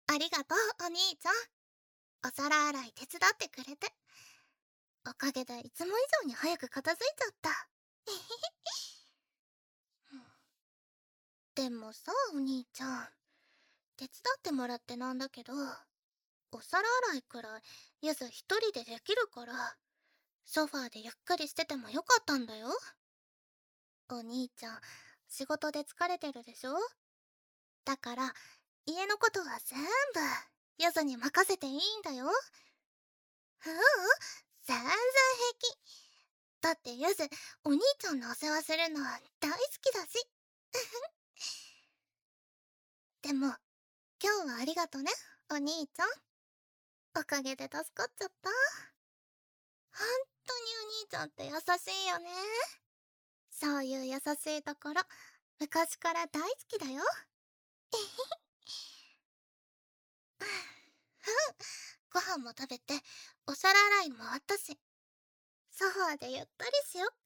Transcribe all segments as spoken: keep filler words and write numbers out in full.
ありがとう、お兄ちゃん。お皿洗い手伝ってくれて。おかげでいつも以上に早く片付いちゃった。でもさ、お兄ちゃん。手伝ってもらってなんだけど、お皿洗いくらいゆず一人でできるから、ソファーでゆっくりしててもよかったんだよ。お兄ちゃん、仕事で疲れてるでしょ？だから、家のことは全部、ゆずに任せていいんだよ。ううん、全然平気。だってゆず、お兄ちゃんのお世話するの大好きだし。でも、今日はありがとね、お兄ちゃん。おかげで助かっちゃった。ほんとにお兄ちゃんって優しいよね。そういう優しいところ、昔から大好きだよ。えへへ。ご飯も食べて、お皿洗いも終わったし、ソファーでゆったりしよっか。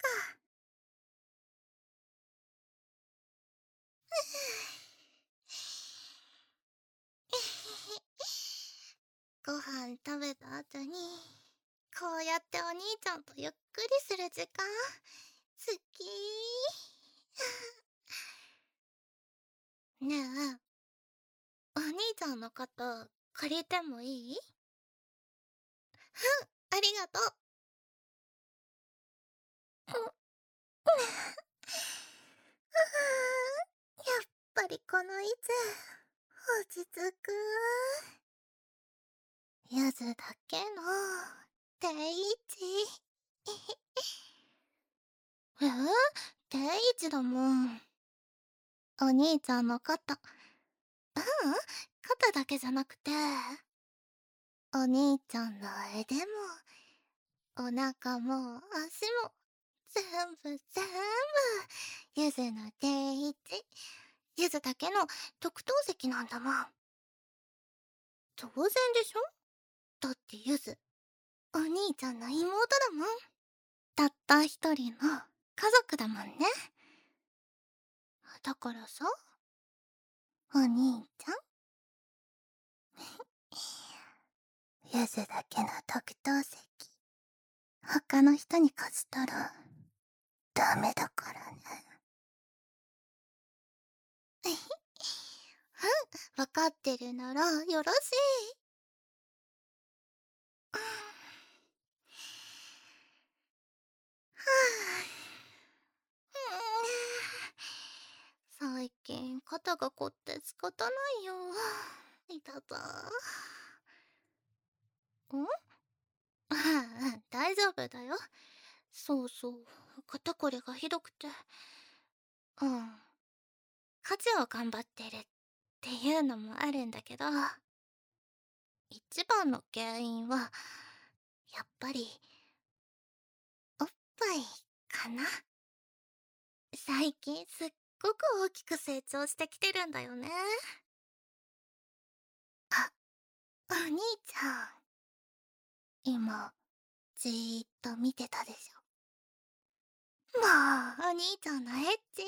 ご飯食べた後に、こうやってお兄ちゃんとゆっくりする時間、好きー。ねえ、お兄ちゃんの肩借りてもいい？うん、ありがとう。やっぱりこの位置、落ち着く。ゆずだけの定位置。えー、定位置だもん。お兄ちゃんの肩。ううん、肩だけじゃなくて、お兄ちゃんの腕も、お腹も足も、全部全部、ゆずの定位置。ゆずだけの特等席なんだもん。当然でしょ？だってゆず、お兄ちゃんの妹だもん。たった一人の家族だもんね。だからさ、お兄ちゃん、ゆずだけの特等席、他の人に貸したら、ダメだからね。うん、わかってるならよろしい。はぁ、最近肩が凝って仕方ないよ。いたた。ん？ああ、大丈夫だよ。そうそう、肩こりがひどくて。うん。家事を頑張ってるっていうのもあるんだけど、一番の原因は、やっぱり、おっぱいかな。最近すっごく大きく成長してきてるんだよね。あ、お兄ちゃん。今、じーっと見てたでしょ。もう、お兄ちゃんのエッチ。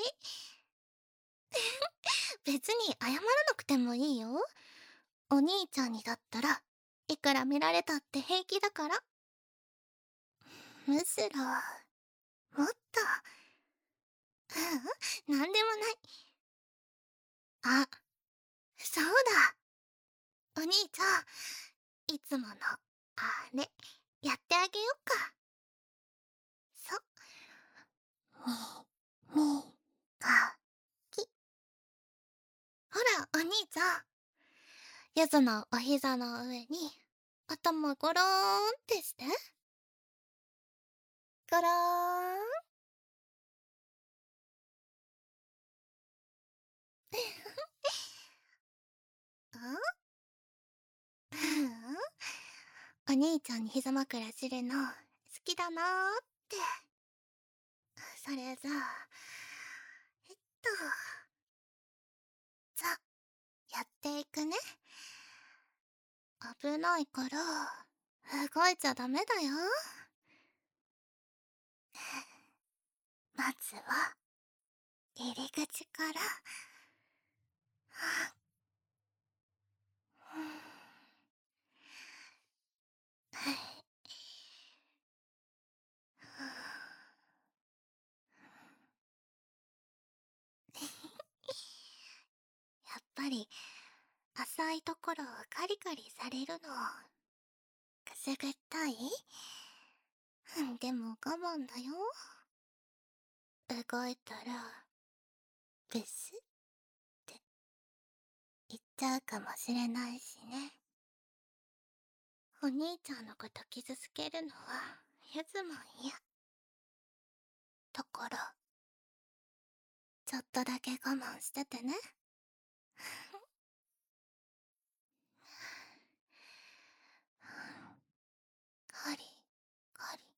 別に謝らなくてもいいよ。お兄ちゃんにだったら、いくら見られたって平気だから。むしろ、もっと、ううん、なんでもない。あ、そうだ。お兄ちゃん、いつもの、あれ、やってあげよっか。そ、み、み、が、き。ほら、お兄ちゃん。ゆずのお膝の上に、頭ゴローンってして。ゴローン。ん？ううん。お兄ちゃんに膝枕するの、好きだなーって。それじゃあ、えっと、じゃ、やっていくね。危ないから、動いちゃダメだよ。まずは、入り口から。 ぱり浅いところをカリカリされるのくすぐったい？でも我慢だよ。動いたらブスって言っちゃうかもしれないしね。お兄ちゃんのこと傷つけるのはゆずも嫌だから、ちょっとだけ我慢しててね。カリカリ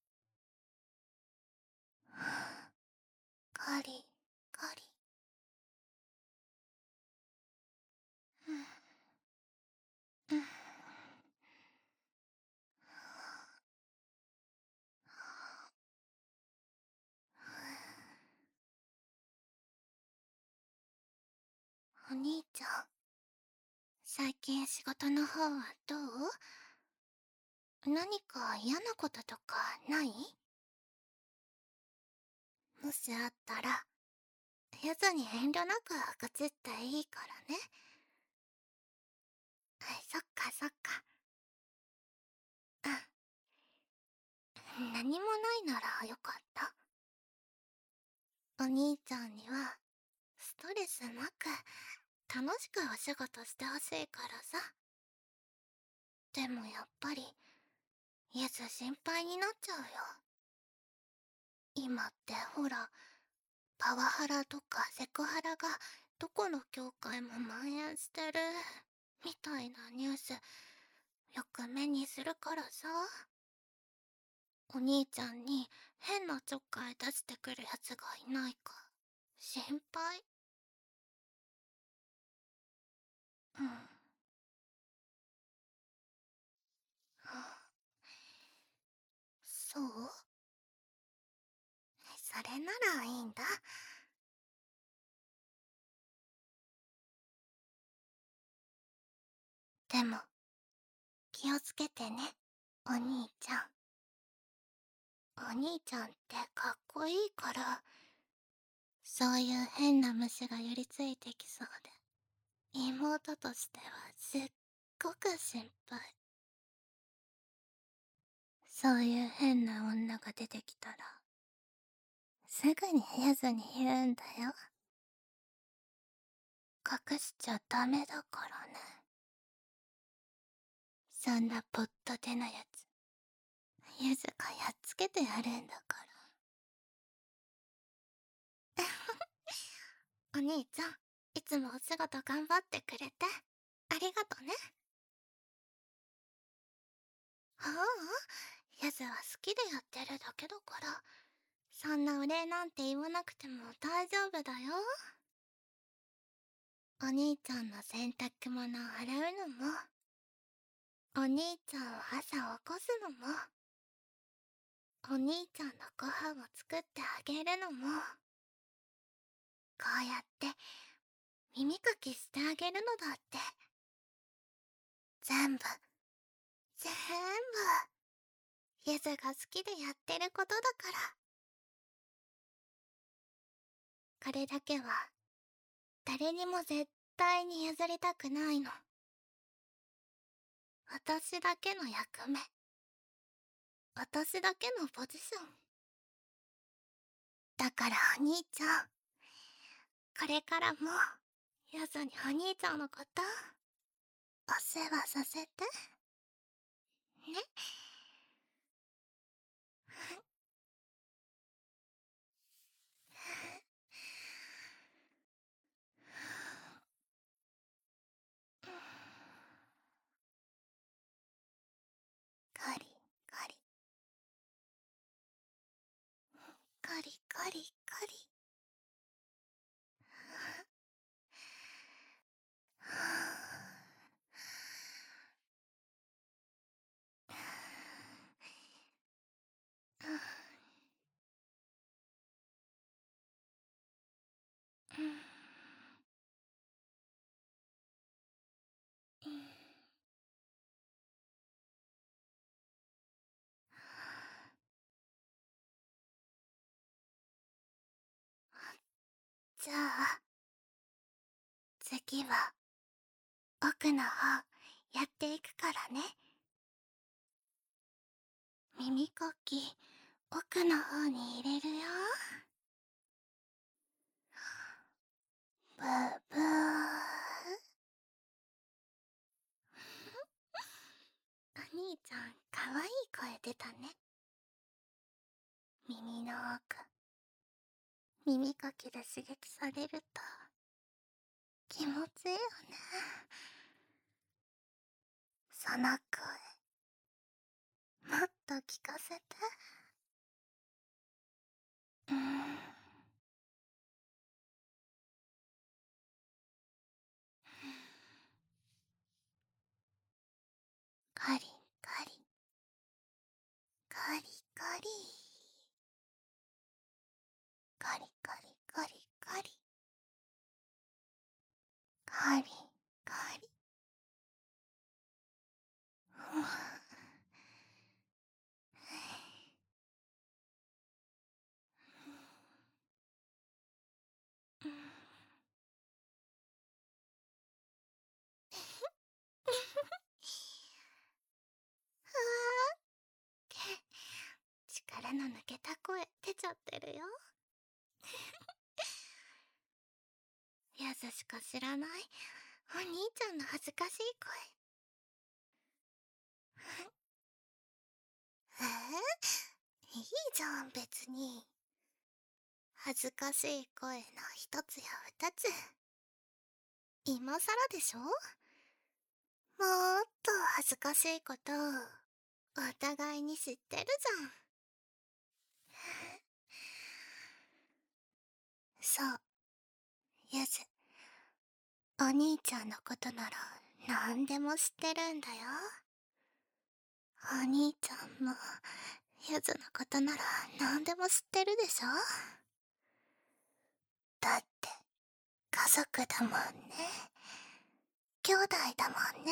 カリカリ。うんうん。お兄ちゃん、最近仕事の方はどう？何か嫌なこととかない？もしあったら、ゆずに遠慮なく愚痴っていいからね。はい、そっかそっか。うん。何もないならよかった。お兄ちゃんには、ストレスなく、楽しくお仕事してほしいからさ。でもやっぱり、ゆず心配になっちゃうよ。今ってほら、パワハラとかセクハラがどこの教会も蔓延してるみたいなニュースよく目にするからさ。お兄ちゃんに変なちょっかい出してくるやつがいないか心配。うん。そう？それならいいんだ。でも気をつけてね、お兄ちゃん。お兄ちゃんってかっこいいから、そういう変な虫が寄りついてきそうで、妹としてはすっごく心配。そういう変な女が出てきたら、すぐにゆずに言うんだよ。隠しちゃダメだからね。そんなぽっと手なやつ、ゆずがやっつけてやるんだから。お兄ちゃん、いつもお仕事頑張ってくれて、ありがとね。ああ、ゆずは好きでやってるだけだから、そんなお礼なんて言わなくても大丈夫だよ。お兄ちゃんの洗濯物を洗うのも、お兄ちゃんを朝起こすのも、お兄ちゃんのご飯を作ってあげるのも、こうやって耳かきしてあげるのだって、全部、全部、ゆずが好きでやってることだから。これだけは、誰にも絶対に譲りたくないの。私だけの役目。私だけのポジション。だからお兄ちゃん、これからも、ゆずにお兄ちゃんのこと、お世話させて。ね。カリカリカリカリカリ。じゃあ次は奥の方やっていくからね。耳かき奥の方に入れるよ。ブーブー。お兄ちゃんかわいい声出たね。耳の奥、耳かきで刺激されると気持ちいいよね。その声もっと聞かせて。うーん。カリカリカリカリカリカリカリカリカリカリ。うん。力の抜けた声出ちゃってるよ。やずしか知らないお兄ちゃんの恥ずかしい声。えー、いいじゃん別に。恥ずかしい声の一つや二つ。今更でしょ。もっと恥ずかしいことお互いに知ってるじゃん。そう、ゆず、お兄ちゃんのことなら何でも知ってるんだよ。お兄ちゃんもゆずのことなら何でも知ってるでしょ。だって家族だもんね。兄弟だもんね。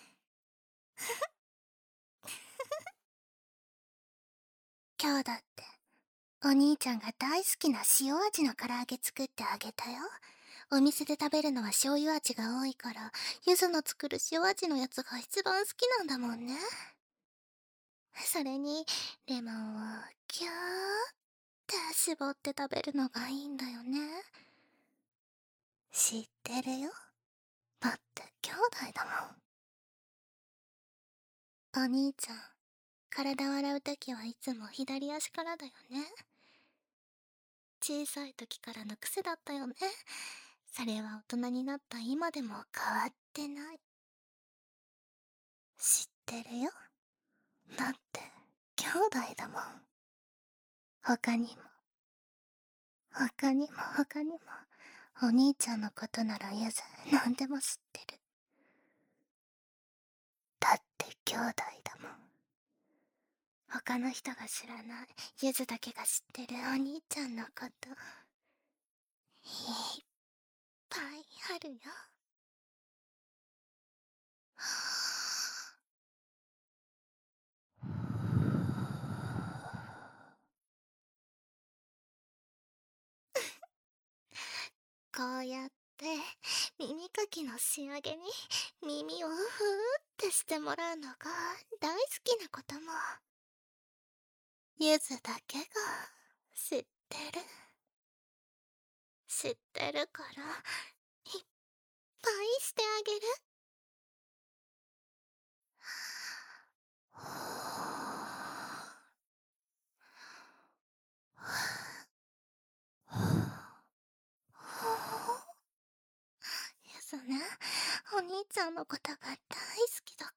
今日だってお兄ちゃんが大好きな塩味の唐揚げ作ってあげたよ。お店で食べるのは醤油味が多いから、ゆずの作る塩味のやつが一番好きなんだもんね。それにレモンをキューって絞って食べるのがいいんだよね。知ってるよ。だって兄弟だもん。お兄ちゃん、体を洗うときはいつも左足からだよね。小さい時からの癖だったよね。それは大人になった今でも変わってない。知ってるよ。だって兄弟だもん。他にも他にも他にもお兄ちゃんのことならゆず何でも知ってる。だって兄弟だもん。他の人が知らないゆずだけが知ってるお兄ちゃんのこといっぱいあるよ。こうやって耳かきの仕上げに耳をふーってしてもらうのが大好きなこともゆずだけが知ってる。知ってるからいっぱいしてあげる。ゆずね、お兄ちゃんのことが大好きだから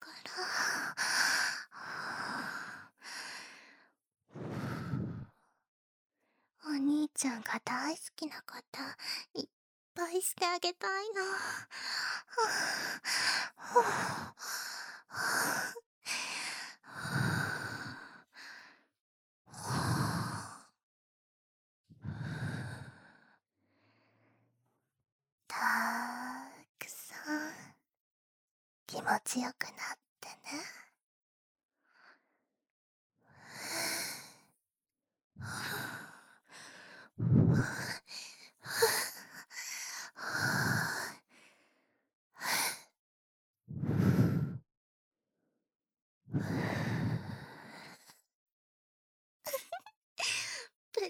お兄ちゃんが大好きなこといっぱいしてあげたいの。たくさん気持ちよくなってね。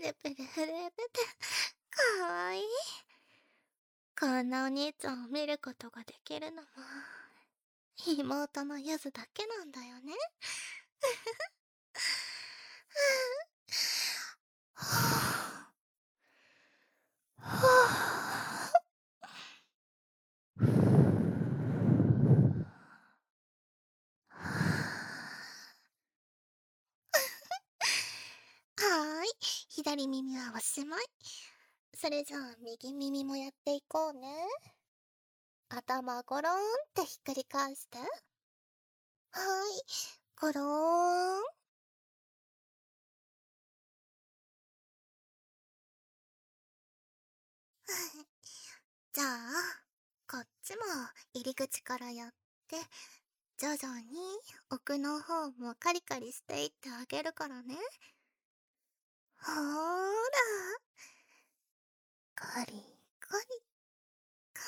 ルプル震えてて、かわいい。こんなお兄ちゃんを見ることができるのも、妹のゆずだけなんだよね。はぁ、はぁ。はーい、左耳はおしまい。それじゃあ右耳もやっていこうね。頭ゴローンってひっくり返して。はーい、ゴローン。じゃあ、こっちも入り口からやって、徐々に奥の方もカリカリしていってあげるからね。ほーら。カリカリ、カ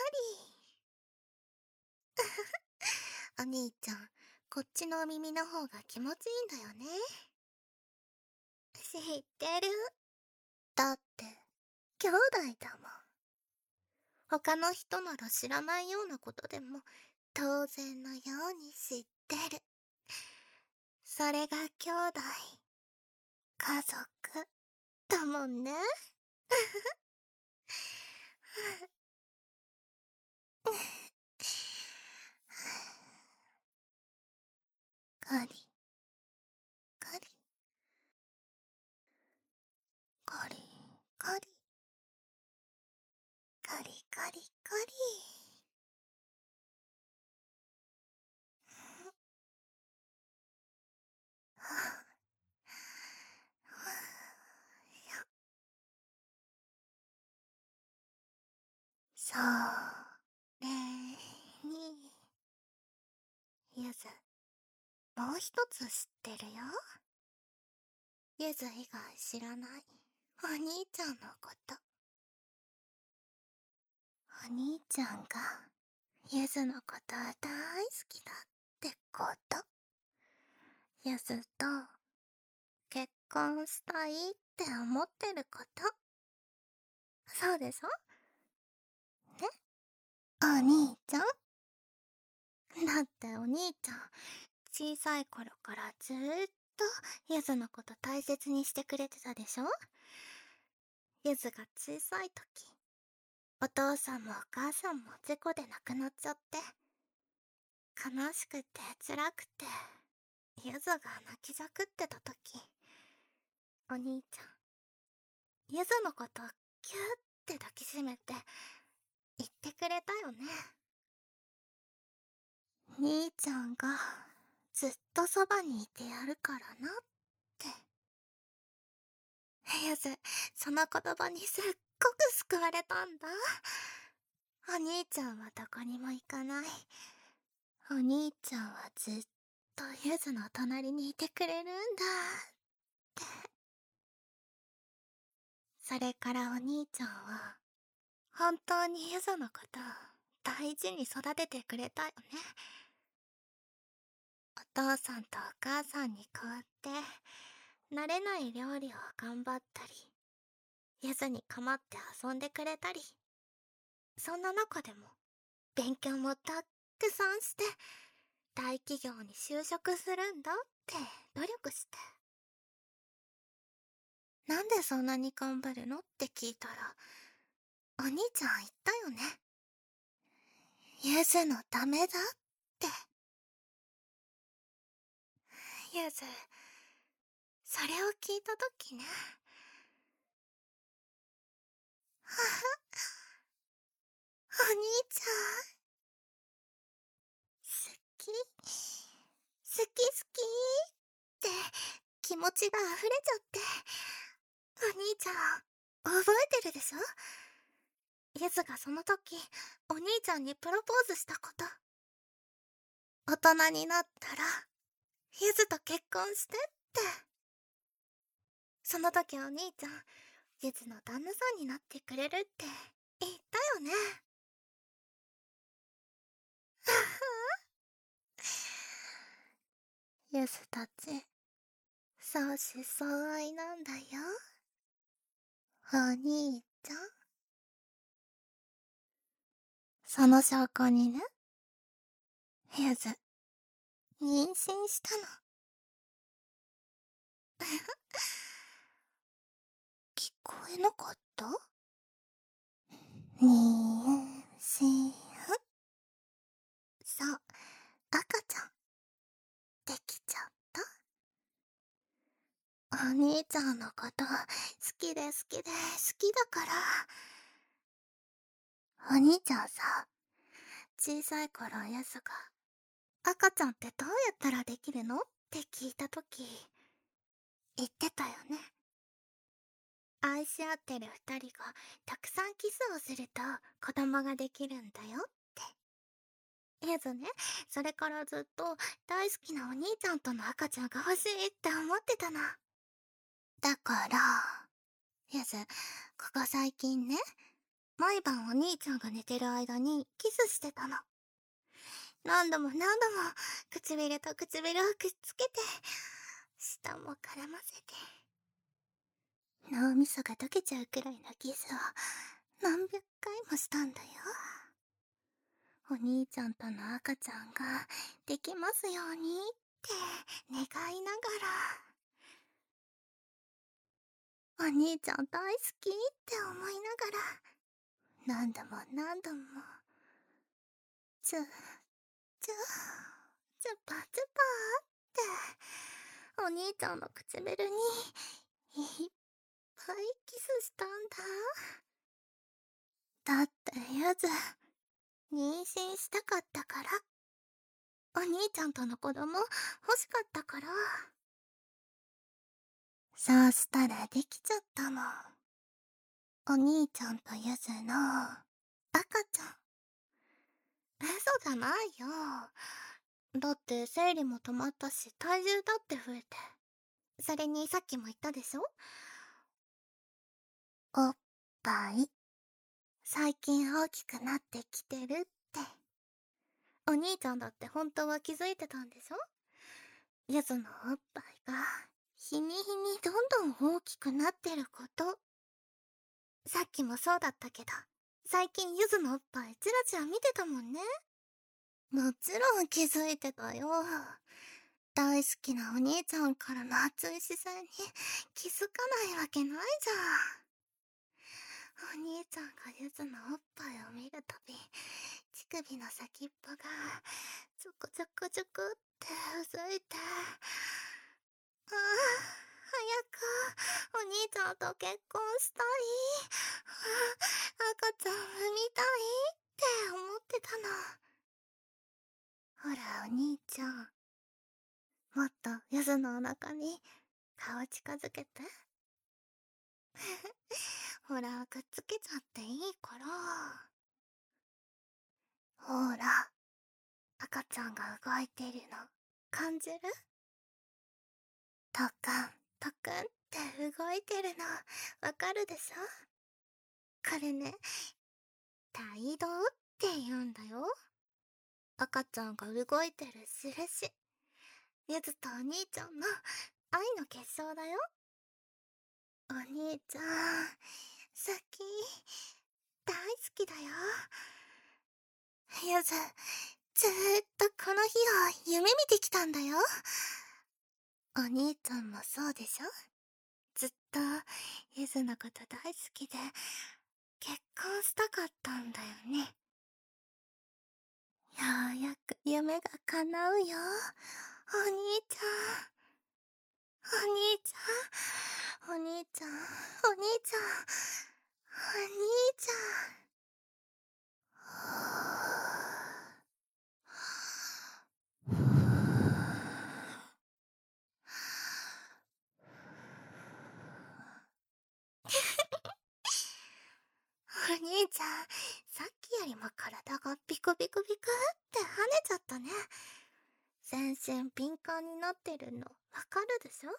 リ。お兄ちゃん、こっちの耳の方が気持ちいいんだよね。知ってる？だって、兄弟だもん。他の人なら知らないようなことでも、当然のように知ってる。それが兄弟、家族、だもんね。カリ、カリ、カリ、カリ、カリカリカリ。そうれに、ゆず、もう一つ知ってるよ。ゆず以外知らないお兄ちゃんのこと。お兄ちゃんがゆずのこと大好きだってこと。ゆずと結婚したいって思ってること。そうでしょ？ね、お兄ちゃん。だってお兄ちゃん、小さい頃からずーっとゆずのこと大切にしてくれてたでしょ？ゆずが小さい時、お父さんもお母さんも事故で亡くなっちゃって、悲しくて辛くて、ゆずが泣きじゃくってた時、お兄ちゃん、ゆずのことキューって抱きしめて言ってくれたよね。兄ちゃんがずっとそばにいてやるからなって。ゆず、その言葉にすっごく救われたんだ。お兄ちゃんはどこにも行かない。お兄ちゃんはずっとゆずの隣にいてくれるんだって。それからお兄ちゃんは本当にゆずのことを大事に育ててくれたよね。お父さんとお母さんに代わって慣れない料理を頑張ったり、ゆずに構って遊んでくれたり、そんな中でも勉強もたっくさんして大企業に就職するんだって努力して。なんでそんなに頑張るのって聞いたら、お兄ちゃん言ったよね。ゆずのためだって。ゆず、それを聞いたときね。はは、お兄ちゃん、好き、好き好きって気持ちが溢れちゃって。お兄ちゃん、覚えてるでしょ？ゆずがその時、お兄ちゃんにプロポーズしたこと。大人になったら、ゆずと結婚してって。その時お兄ちゃん、ゆずの旦那さんになってくれるって言ったよね。ゆずたち、相思相愛なんだよ。 お兄ちゃん、その証拠にね、ゆず、妊娠したの。聞こえなかった？妊娠。そう、赤ちゃん、できちゃった。お兄ちゃんのこと好きで好きで好きだから。お兄ちゃんさ、小さい頃やすが赤ちゃんってどうやったらできるのって聞いたとき言ってたよね。愛し合ってる二人がたくさんキスをすると子供ができるんだよって。ゆずね、それからずっと大好きなお兄ちゃんとの赤ちゃんが欲しいって思ってたの。だからゆず、ここ最近ね、毎晩お兄ちゃんが寝てる間にキスしてたの。何度も何度も唇と唇をくっつけて、舌も絡ませて、脳みそが溶けちゃうくらいのキスを何百回もしたんだよ。お兄ちゃんとの赤ちゃんができますようにって願いながら、お兄ちゃん大好きって思いながら、何度も何度も、チュー、チュー、チュパチュパーって、お兄ちゃんの唇にいっぱいキスしたんだ。だってゆず、妊娠したかったから。お兄ちゃんとの子供欲しかったから。そうしたらできちゃったの。お兄ちゃんとゆずの赤ちゃん。嘘じゃないよ。だって生理も止まったし体重だって増えて。それにさっきも言ったでしょ、おっぱい最近大きくなってきてるって。お兄ちゃんだって本当は気づいてたんでしょ、ゆずのおっぱいが日に日にどんどん大きくなってること。さっきもそうだったけど、最近ゆずのおっぱいチラチラ見てたもんね。もちろん気づいてたよ。大好きなお兄ちゃんからの熱い視線に気づかないわけないじゃん。お兄ちゃんがゆずのおっぱいを見るたび、乳首の先っぽがちょこちょこちょこってうずいて、ああ、早くお兄ちゃんと結婚したい、あ赤ちゃん産みたいって思ってたの。ほらお兄ちゃん、もっとゆずのお腹に顔近づけて。ほらくっつけちゃっていいから。ほら赤ちゃんが動いてるの感じる？トクントクンって動いてるのわかるでしょ？これね、胎動って言うんだよ。赤ちゃんが動いてる印。ゆずとお兄ちゃんの愛の結晶だよ。お兄ちゃん、好き、大好きだよ。ゆず、ずーっとこの日を夢見てきたんだよ。お兄ちゃんもそうでしょ？ずっとゆずのこと大好きで結婚したかったんだよね。ようやく夢が叶うよ、お兄ちゃん。お兄ちゃん、お兄ちゃん、お兄ちゃん、お兄ちゃん。お兄ちゃん、さっきよりも体がビクビクビクって跳ねちゃったね。全身敏感になってるのわかるでしょ？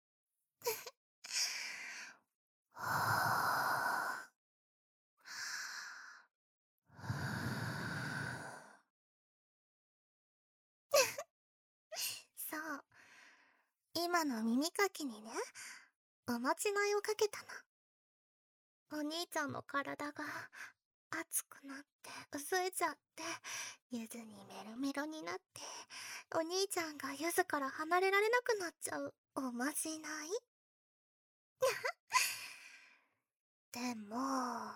そう、今の耳かきにね、おまじないをかけたの。 お兄ちゃんの体が熱くなって薄えちゃって、ゆずにメロメロになって、お兄ちゃんがゆずから離れられなくなっちゃうおまじない。でも、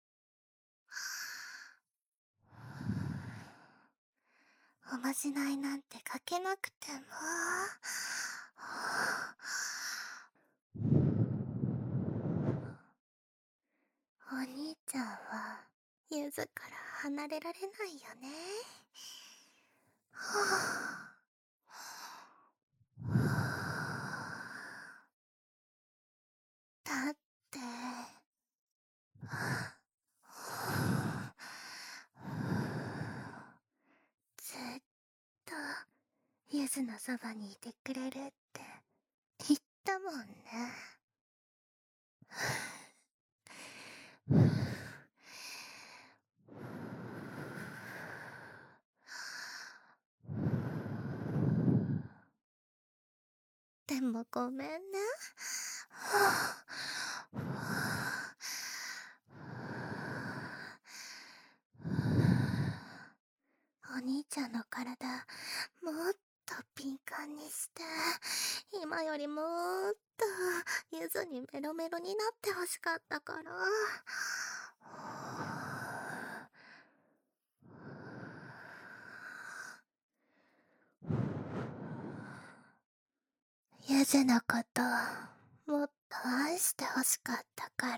おまじないなんてかけなくても、お兄ちゃんはゆずから離れられないよね。だって、ずっとゆずのそばにいてくれるって言ったもんね。でもごめんね。お兄ちゃんの体もっと敏感にして、今よりもっとゆずにメロメロになってほしかったから。ゆずのこともっと愛してほしかったから。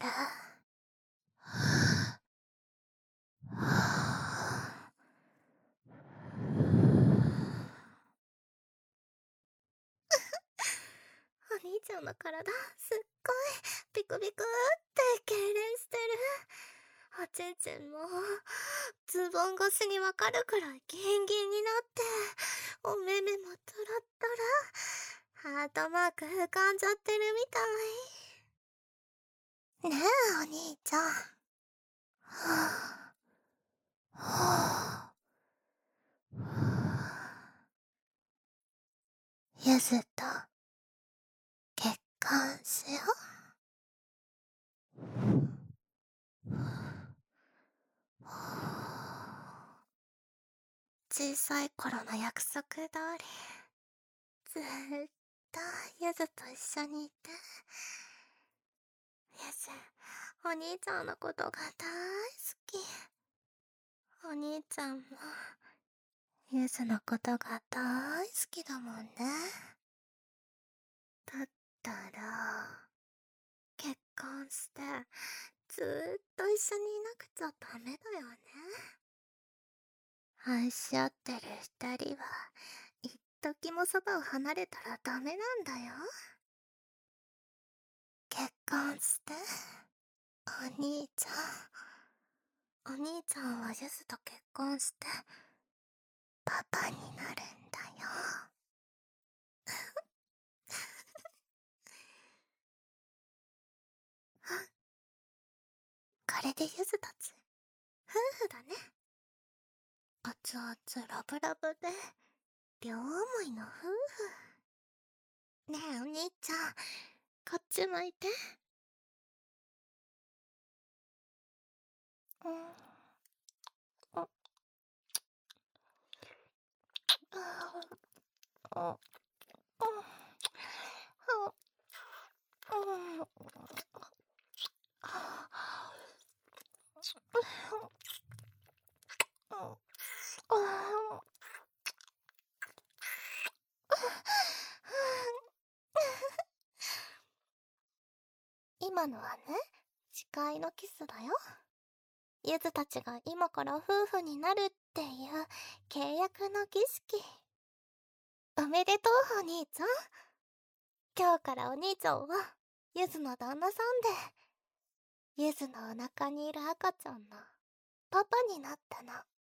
お兄ちゃんの体すっごいピクピクって痙攣してる。おちんちんもズボン越しにわかるくらいギンギンになって、お目目もトロットロ、ハートマーク浮かんじゃってるみたい。ねえお兄ちゃん。はぁはぁゆずと結婚しよう。小さい頃の約束通り、ずーっとゆずと一緒にいて。ゆず、お兄ちゃんのことが大好き。お兄ちゃんもゆずのことが大好きだもんね。だったら結婚してずーっと一緒にいなくちゃダメだよね。愛し合ってる二人は一時もそばを離れたらダメなんだよ。結婚してお兄ちゃん、お兄ちゃんはゆずと結婚してパパになるんだよ。これでゆずたち夫婦だね。熱々ラブラブで両思いの夫婦。ねえお兄ちゃん、こっち向いて。うん。あああ今のはね、誓いのキスだよ。ゆずたちが今から夫婦になるっていう契約の儀式。おめでとうお兄ちゃん。今日からお兄ちゃんはゆずの旦那さんで、ゆずのお腹にいる赤ちゃんのパパになったの。